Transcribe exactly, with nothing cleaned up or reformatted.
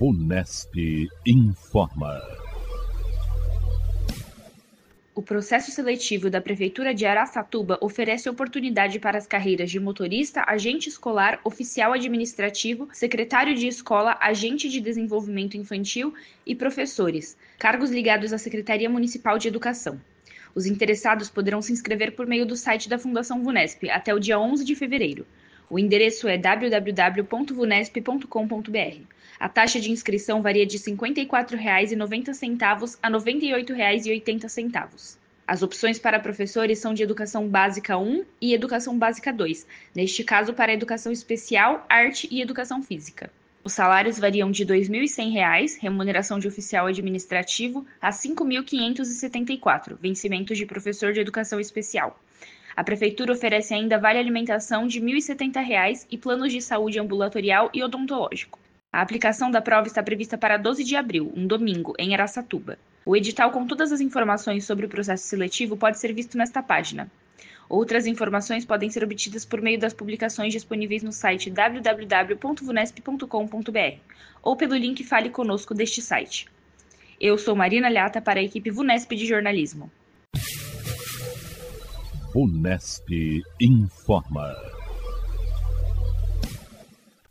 Vunesp informa. O processo seletivo da Prefeitura de Araçatuba oferece oportunidade para as carreiras de motorista, agente escolar, oficial administrativo, secretário de escola, agente de desenvolvimento infantil e professores, cargos ligados à Secretaria Municipal de Educação. Os interessados poderão se inscrever por meio do site da Fundação Vunesp até o dia onze de fevereiro. O endereço é w w w ponto vunesp ponto com ponto b r. A taxa de inscrição varia de cinquenta e quatro reais e noventa centavos a noventa e oito reais e oitenta centavos. As opções para professores são de Educação Básica um e Educação Básica dois, neste caso para Educação Especial, Arte e Educação Física. Os salários variam de dois mil e cem reais, remuneração de oficial administrativo, a cinco mil quinhentos e setenta e quatro, vencimento de professor de Educação Especial. A Prefeitura oferece ainda vale alimentação de mil e setenta reais e planos de saúde ambulatorial e odontológico. A aplicação da prova está prevista para doze de abril, um domingo, em Araçatuba. O edital com todas as informações sobre o processo seletivo pode ser visto nesta página. Outras informações podem ser obtidas por meio das publicações disponíveis no site w w w ponto vunesp ponto com ponto b r ou pelo link Fale Conosco deste site. Eu sou Marina Lhata para a equipe Vunesp de Jornalismo. Vunesp informa.